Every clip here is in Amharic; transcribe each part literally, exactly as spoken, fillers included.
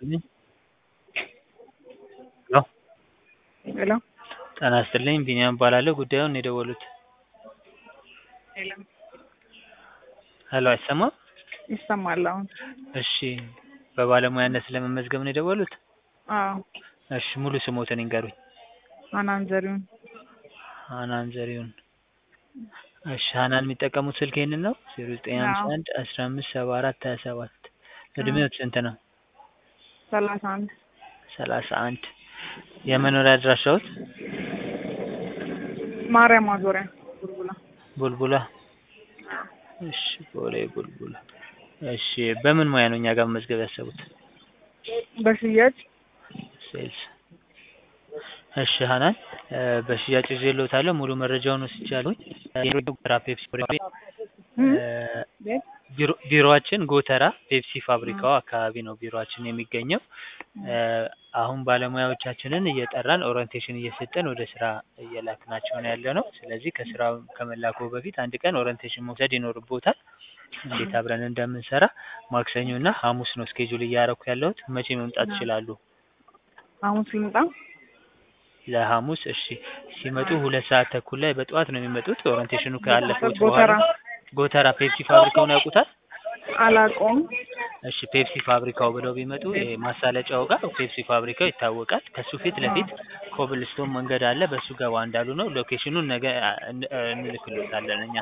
ይስጥልኝ። ሄሎ ሄሎ ጤና ይስጥልኝ ቢኒያም እባላለሁ። ጉዳዩን የደወሉት? ሄሎ ሄሎ አይሰማም? ይሰማል አሁን? እሺ በባለሙያነት ለመመዝገብ ነው የደወሉት? አዎ። እሺ ሙሉ ስሞትን ይንገሩኝ? ሀናን ዘሪሁን። ሀናን ዘሪሁን። እሺ ሀናን የሚጠቀሙት ስልክ ይሄንን ነው? ዜሮ ዘጠኝ ሃምሳ አንድ አስራ አምስት ሰባ አራት ሀያ ሰባት እድሜዎት ስንት ነው? ሰላሳ አንድ ሰላሳ አንድ የመኖሪያ አድራሻዎት? ማርያም ማዞሪያ ቡልቡላ። ቡልቡላ። እሺ ቦሌ ቡልቡላ። እሺ በምን ሙያ ነው እኛ ጋር መመዝገብ ያሰቡት? በሽያጭ። ሴልስ። እሺ ሀናን በሽያጭ ይዤልዎታለሁ። ሙሉ መረጃውን ወስጃለሁኝ። ጎተራ ፔፕሲ ቢሮአችን ጎተራ ፔፕሲ ፋብሪካው አካባቢ ነው ቢሮአችን የሚገኘው። አሁን ባለሙያዎቻችንን እየጠራን ኦሪንቴሽን እየሰጠን ወደ ስራ እየላክናቸው ነው ያለነው። ስለዚህ ከስራው ከመላኩ በፊት አንድ ቀን ኦሪንቴሽን መውሰድ ይኖርብዎታል። እንዴት አብረን እንደምንሰራ ማክሰኞ እና ሐሙስ ነው ስኬጁል እያደረኩ ያለሁት። መቼ መምጣት ይችላሉ? ሐሙስ ልምጣ? ለሐሙስ እሺ። ሲመጡ ሁለት ሰዓት ተኩል ላይ በጠዋት ነው የሚመጡት። ኦሪንቴሽኑ ካለፈው ጎተራ በኋላ ጎተራ ፔፕሲ ፋብሪካውን ያውቁታል? አላውቀውም። እሺ ፔፕሲ ፋብሪካው ብለው ቢመጡ ማሳለጫው ጋር ፔፕሲ ፋብሪካው ይታወቃል። ከሱ ፊት ለፊት ኮብልስቶን መንገድ አለ። በሱ ገባ እንዳሉ ነው። ሎኬሽኑን ነገ እንልክልዎታለን እኛ።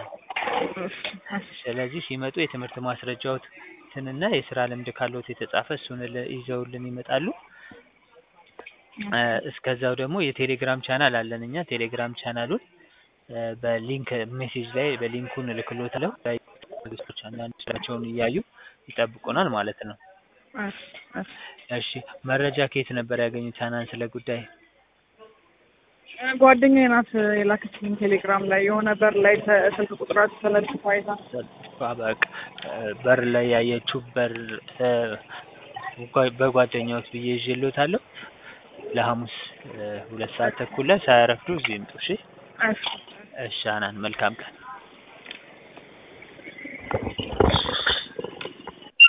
ስለዚህ ሲመጡ የትምህርት ማስረጃዎትንና የስራ ልምድ ካለዎት የተጻፈ እሱን ይዘውልን ይመጣሉ። እስከዛው ደግሞ የቴሌግራም ቻናል አለን እኛ። ቴሌግራም ቻናሉን በሊንክ ሜሴጅ ላይ በሊንኩን እልክልዎታለሁ። አንዳንድ ስራቸውን እያዩ ይጠብቁናል ማለት ነው። እሺ መረጃ ከየት ነበር ያገኙት ሀናን ስለ ጉዳይ? ጓደኛዬ ናት የላከችልኝ ቴሌግራም ላይ የሆነ በር ላይ ስልክ ቁጥራችሁ ተለጥፎ አይታ። በቃ በር ላይ ያየችው በር በጓደኛዎት ብዬ ይዤልዎታለሁ። ለሐሙስ ሁለት ሰዓት ተኩል ላይ ሳያረፍዱ እዚህ ይምጡ። እሺ እሺ ሀናን መልካም ቀን።